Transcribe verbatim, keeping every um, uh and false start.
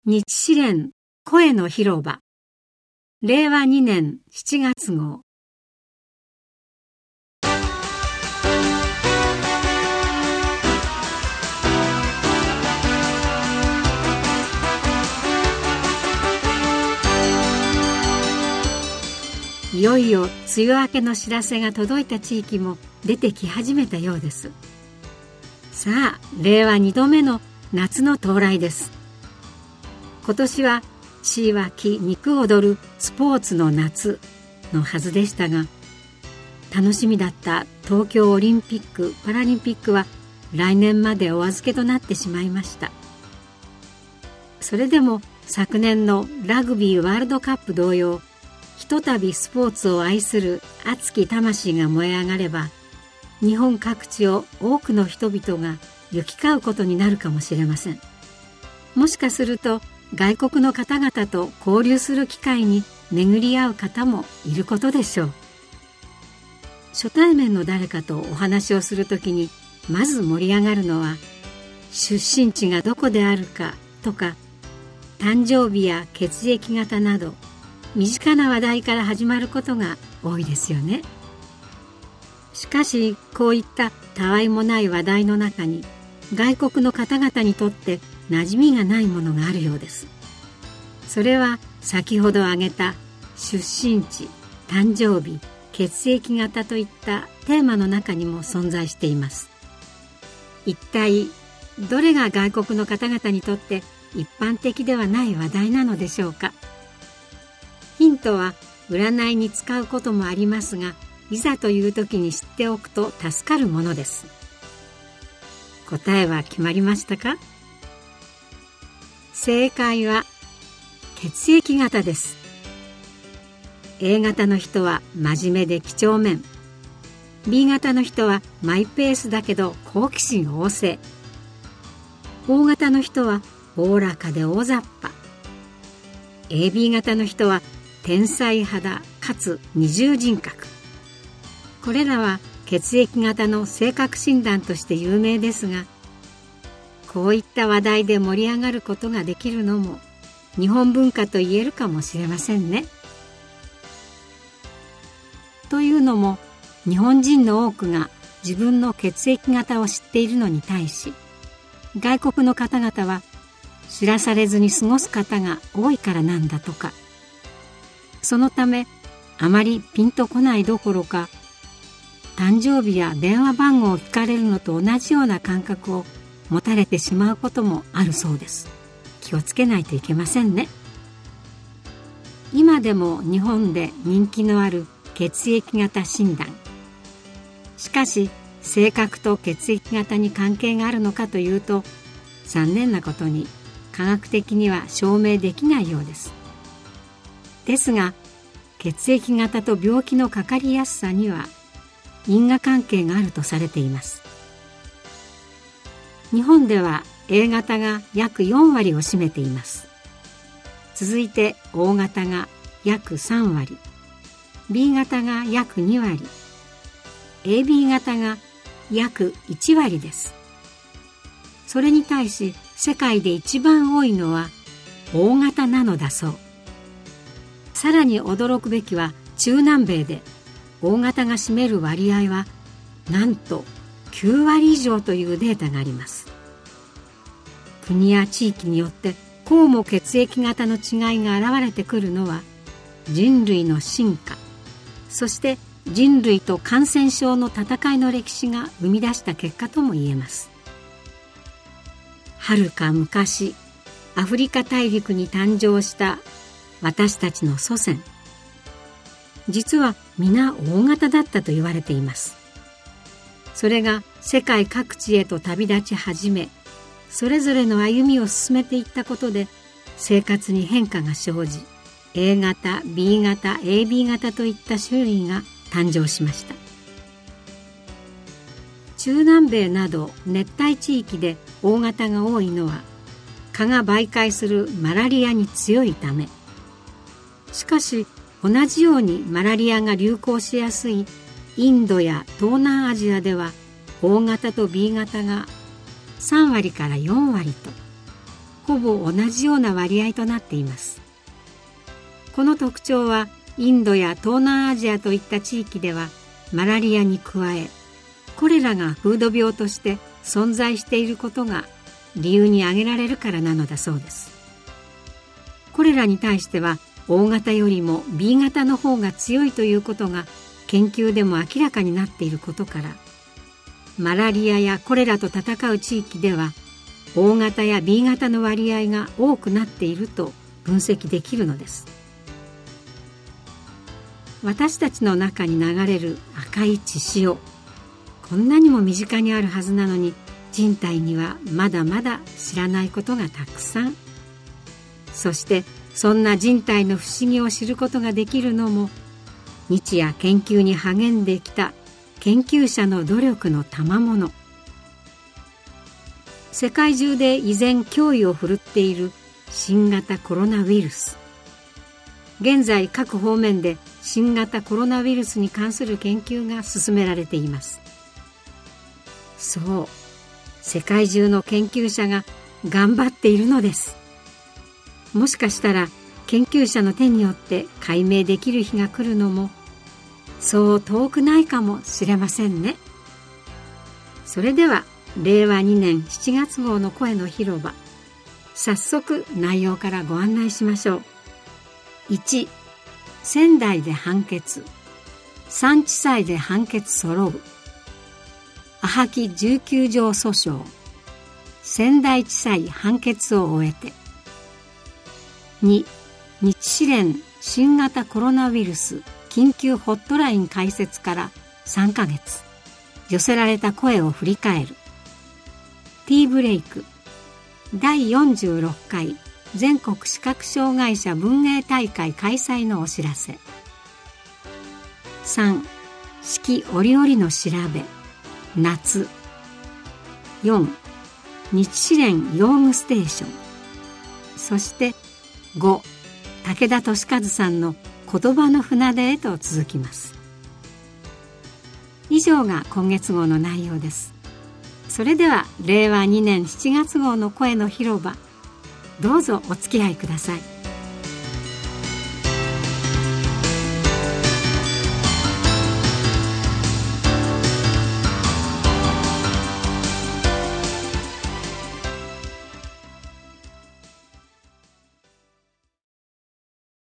日詩連声の広場れいわにねんしちがつ号。いよいよ梅雨明けの知らせが届いた地域も出てき始めたようです。さあ、れいわにどめの夏の到来です。今年は血湧き肉躍るスポーツの夏のはずでしたが、楽しみだった東京オリンピック・パラリンピックは来年までお預けとなってしまいました。それでも昨年のラグビーワールドカップ同様、ひとたびスポーツを愛する熱き魂が燃え上がれば、日本各地を多くの人々が行き交うことになるかもしれません。もしかすると外国の方々と交流する機会に巡り合う方もいることでしょう。初対面の誰かとお話をするときにまず盛り上がるのは、出身地がどこであるかとか、誕生日や血液型など身近な話題から始まることが多いですよね。しかしこういったたわいもない話題の中に、外国の方々にとって馴染みがないものがあるようです。それは先ほど挙げた出身地、誕生日、血液型といったテーマの中にも存在しています。一体どれが外国の方々にとって一般的ではない話題なのでしょうか。ヒントは占いに使うこともありますが、いざという時に知っておくと助かるものです。答えは決まりましたか？正解は血液型です。A 型の人は真面目で几帳面、 B 型の人はマイペースだけど好奇心旺盛、 O 型の人はおおらかで大雑把、 エービー 型の人は天才派だかつ二重人格。これらは血液型の性格診断として有名ですが、こういった話題で盛り上がることができるのも日本文化と言えるかもしれませんね。というのも、日本人の多くが自分の血液型を知っているのに対し、外国の方々は知らされずに過ごす方が多いからなんだとか。そのためあまりピンとこないどころか、誕生日や電話番号を聞かれるのと同じような感覚を持たれてしまうこともあるそうです。気をつけないといけませんね。今でも日本で人気のある血液型診断。しかし性格と血液型に関係があるのかというと、残念なことに科学的には証明できないようです。ですが、血液型と病気のかかりやすさには因果関係があるとされています。日本では A 型が約よんわりを占めています。続いて O 型が約さんわり、 B 型が約にわり、 エービー 型が約いちわりです。それに対し世界で一番多いのは O 型なのだそう。さらに驚くべきは、中南米で O 型が占める割合はなんときゅうわり以上というデータがあります。国や地域によってこうも血液型の違いが現れてくるのは、人類の進化、そして人類と感染症の戦いの歴史が生み出した結果とも言えます。はるか昔、アフリカ大陸に誕生した私たちの祖先、実は皆 O 型だったと言われています。それが世界各地へと旅立ち始め、それぞれの歩みを進めていったことで生活に変化が生じ、 A 型、B 型、エービー 型といった種類が誕生しました。中南米など熱帯地域で O 型が多いのは、蚊が媒介するマラリアに強いため。しかし同じようにマラリアが流行しやすいインドや東南アジアでは O 型と B 型がさんわりからよんわりと、 ほぼ同じような割合となっています。この特徴はインドや東南アジアといった地域ではマラリアに加え、コレラが風土病として存在していることが理由に挙げられるからなのだそうです。コレラに対してはO型よりも ビー 型の方が強いということが研究でも明らかになっていることから、マラリアやコレラと戦う地域では O 型や ビー 型の割合が多くなっていると分析できるのです。私たちの中に流れる赤い血潮、こんなにも身近にあるはずなのに、人体にはまだまだ知らないことがたくさん。そしてそんな人体の不思議を知ることができるのも、日夜研究に励んできた研究者の努力の賜物。世界中で依然脅威を振るっている新型コロナウイルス。現在各方面で新型コロナウイルスに関する研究が進められています。そう、世界中の研究者が頑張っているのです。もしかしたら研究者の手によって解明できる日が来るのもそう遠くないかもしれませんね。それではれいわにねんしちがつ号の声の広場、早速内容からご案内しましょう。いち、仙台で判決、三地裁で判決揃う。アハキじゅうきゅう条訴訟、仙台地裁判決を終えて。に、日支連新型コロナウイルス緊急ホットライン開設からさんかげつ、寄せられた声を振り返る。ティーブレイク、だいよんじゅうろっかい全国視覚障害者文芸大会開催のお知らせ。さん、四季折々の調べ、夏。よん、日支連用具ステーション。そしてご、武田俊和さんの言葉の船出へと続きます。以上が今月号の内容です。それではれいわにねんしちがつ号の声の広場、どうぞお付き合いください。